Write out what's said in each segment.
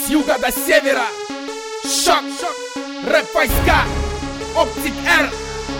с юга до севера. Шок, рэп-войска, Оптик Р.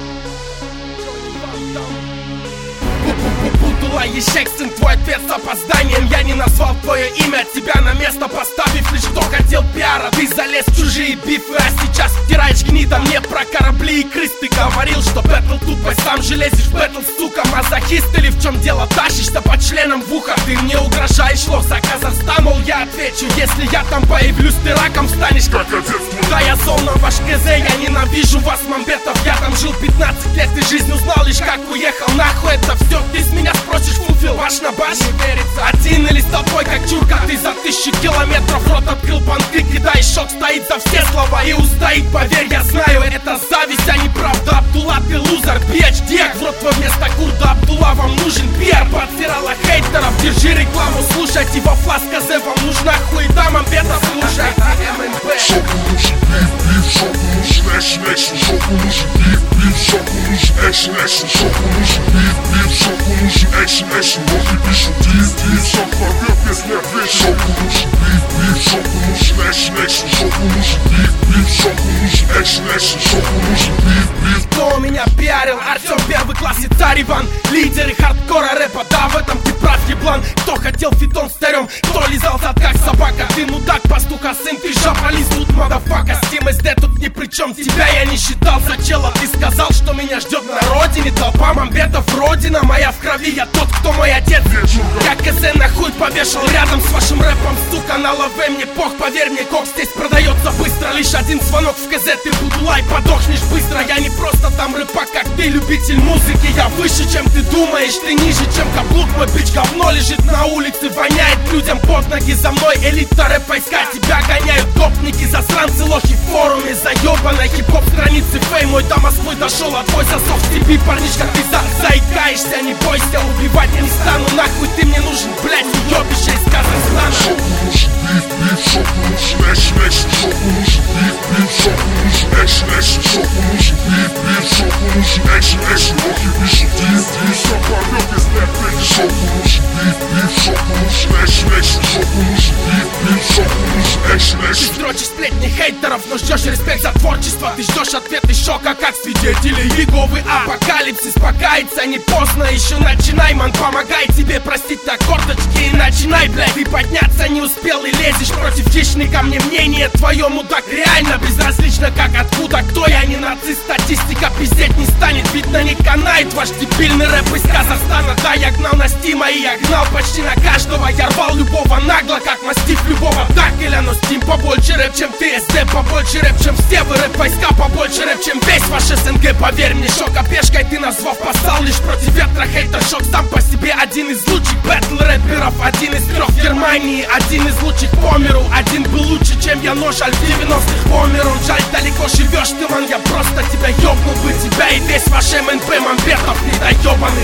Бутула Ещекстин, твой ответ с опозданием. Я не назвал твое имя, тебя на место поставив лишь кто хотел пиара. Ты залез в чужие бифы, а сейчас втираешь гнида мне про корабли и крыс. Ты говорил, что бэтл тупость, сам же лезешь в бэтл, сука. Мазохист или в чем дело, тащишься под членом в ухо. Ты мне угрожаешь лов за Казахстан, мол я отвечу, если я там появлюсь, ты раком станешь, как отец твой. Да я зол на ваш КЗ, я ненавижу вас, мамбетов. Я там жил 15 лет и жизнь узнал лишь как уехал. Нахуй это все, ты с меня спросишь, фуфел, баш на баш не верится. Один или с тобой, как чурка, ты за 1000 километров рот открыл, банты кидаешь, шок стоит за все слова и устоит, поверь, я знаю, это зависть, а не правда. Абдулла, ты лузер, бич, дек, в рот твой вместо курда. Абдулла, вам нужен пиар, подсирала хейтеров, держи рекламу, слушайте во флас КЗ, вам нужна хуета, мамбетов, слушайте МНБ. Шоку нужен биф, шоку нужен экшн, шоку нужен биф, шоку нужен экшн, шоку нужен биф, шоку нужен экшн, лохи пишут диф, шок порвет, если отвечу. Шоку нужен биф, шоку нужен экшн, шоку нужен биф, шоку нужен экшн, шоку нужен биф. Кто меня пиарил? Артем, первый класс и царь Иван. Лидеры хардкора рэпа, да, в этом ты прав, еблан. Кто хотел фитон старем, кто лизал зад как собака. Ты мудак, пастуха, сын, ты жаба, лизнут, мадафака. Steam SD тут ни при чем, тебя я не считал за чела. Ты сказал, что меня ждет на родине. Толпа мамбетов, родина моя в крови, я тот, кто мой отец. Я КЗ на хуй повешал рядом с вашим рэпом, сука, на лаве. Мне пох, поверь мне, кок здесь продается быстро. Лишь один звонок в КЗ, ты Бутула и подохнешь быстро. Я не просто там рэпак, как ты, любитель музыки. Я выше, чем ты думаешь, ты ниже, чем каблук. Мой бич говно лежит на улице, воняет людям под ноги. За мной элита рэп-войска, тебя гоняют гопники. Засранцы, лохи в форуме, заебанной хип-хоп страницы фей. Мой до Москвы дошел, а твой засох в цепи, парнишка. Ты заикаешься, не бойся, убивать я не стану. Нахуй ты мне нужен, блять, уебище из Казахстана. Шоку нужен биф, шоку нужен экшн, шоку нужен биф, шоку нужен экшн, шоку нужен биф, шоку нужен экшн, лохи пишут диф, шок порвет, если ответишь. Шоку нужен биф, шоку нужен экшн, шоку нужен биф, шоку нужен экшн. Ты строчишь сплетни хейтеров, но ждешь респект за творчество. Ты ждешь ответы шока, как свидетели Иеговы. Апокалипсис, покаяться не поздно, еще начинай, ман, помогай тебе простить на корточки и начинай, блядь. Ты подняться не успел и лезешь против хищника. Мне мнение твое, мудак, реально безразлично, как откуда, кто я, не нацист. Статистика пиздеть не станет, видно не канает ваш дебильный рэп из Казахстана. Да, я гнал на Стима и я гнал почти на каждого. Я рвал любого нагло, как мастиф любого. Так или но Стим побольше рэп, чем ты, СД побольше рэп, чем все вы рэп-войска, побольше рэп, чем весь ваш СНГ. Поверь мне, шока пешкой ты назвав, послал лишь против ветра хейтер. Шок сам по себе один из лучших бэтл-рэперов, один из 3 в Германии, один из лучших по миру. Один был лучше, чем я, но жаль, в 90-х помер он. Жаль, далеко живешь ты, ман, я просто тебя ёбнул бы. Тебя и весь ваш МНП, мамбетов недоёбанный.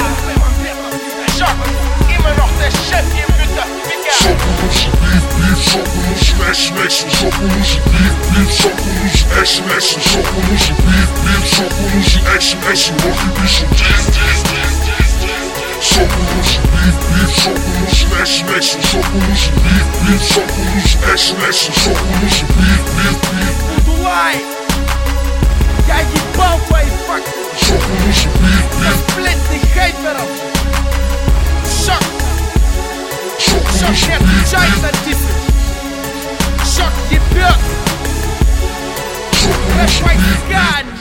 Шоку нужен биф, шоку нужен экшн, шоку нужен биф, шоку нужен экшн, шоку нужен биф, шоку нужен экшн, лохи пишут диф. Шоку нужен биф, шоку нужен экшн, шоку нужен биф, шоку нужен экшн, шоку нужен биф. Бутулай, я ебал твои факты. Шоку нужен биф, сплетни хейтеров. Шок, шоку шок нужен не отвечает на дисы. Шок ебет. биф, Рэп-войска.